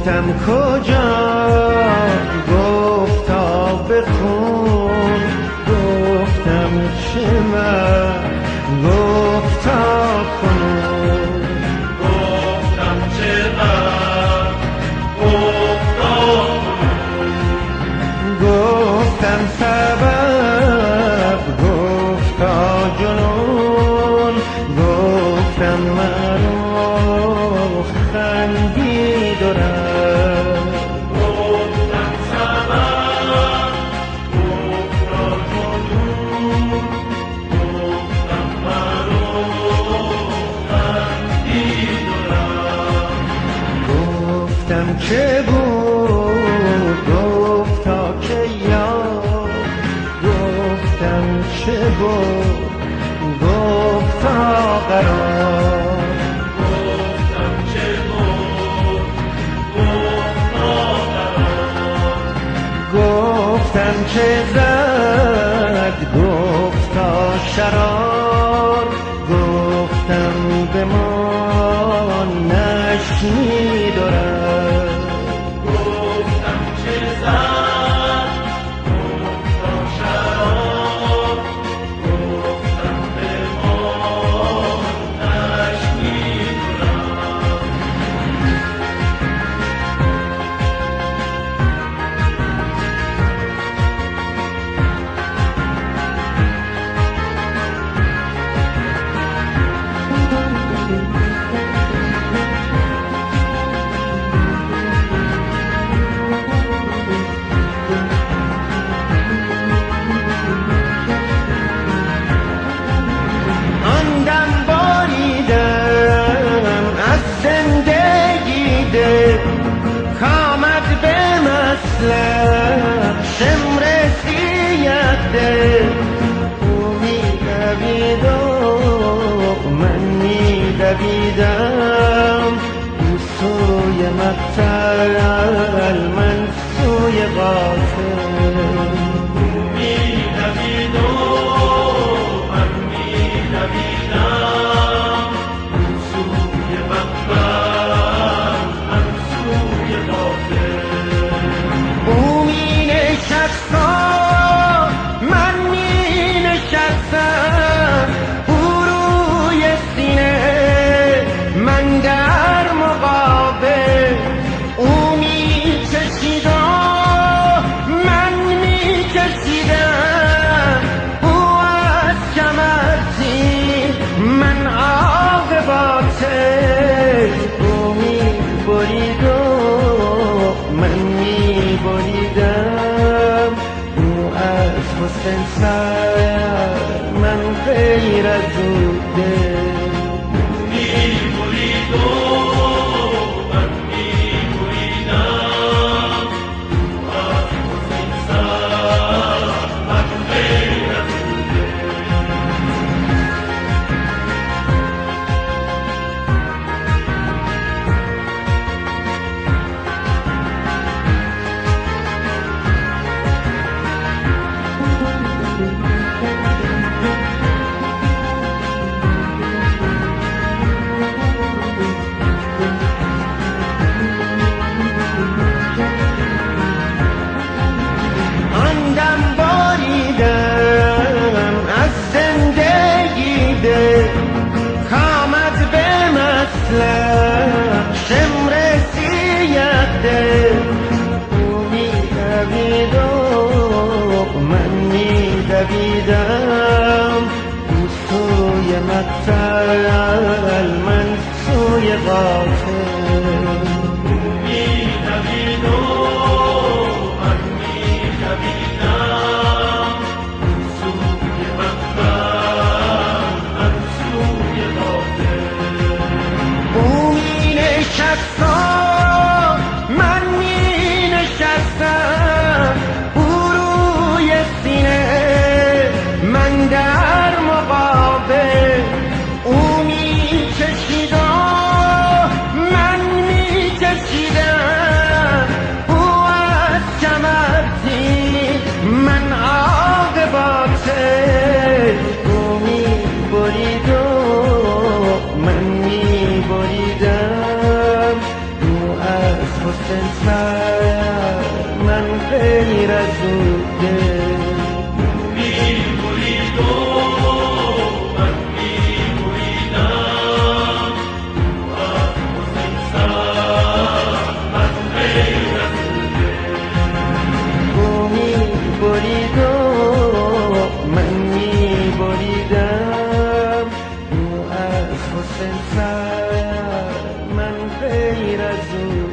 گفتم کجا، گفتا بخون. گفتم چه من، گفتا کنون. گفتم چه من، گفتا کنون. گفتم سبب، گفتا جنون. گفتم منو خندید و رفت. گفتم سبب، گفتا جنون. گفتم منو خندید و رفت. گفتم که بود، گفتا که یاد. گفتم چه بود، گفتا قرار. گفتم چه بود، گفتا قرار. گفتم که زد، گفتا شرار. گفتم بمان نشنید و رفت. گفتم چه زد، گفتا شرار. گفتم بمان نشنید و رفت. آن دم باریدم از زندگی دل، کامد به مطلب شمر سیه دل. او می‌دوید و من می‌دویدم، او سوی مقتل من سوی قاتل. می‌دوید و من می‌دویدم، او سوی مقبر، من سوی قاتل. او می‌نشست و من می‌نشستم، او روی سینه من در مقابل. او می‌کشید و من می‌کشیدم، او از کمر تیر من عاقباتش. او می‌برید و من می‌بریدم، او از حسن سر من غیر از او دل. می‌برید و من می‌بریدم، از حسن سر من غیر از او دل. آن دم باریدم از زندگی دل، کامد به مطلب شمر سیه دل. او می‌دوید و من می‌دویدم، او سوی مقتل من سوی قاتل. می‌دوید و من می‌دویدم، او سوی مقبر، من سوی قاتل. او می‌نشست و من می‌نشستم، او روی سینه من در مقابل. او می‌کشید و من می‌کشیدم، senza man غیر از او دل می‌بریدم من می‌بریدم از حسن سر من غیر از او می‌برید و من می‌بریدم او از حسن سر من غیر از او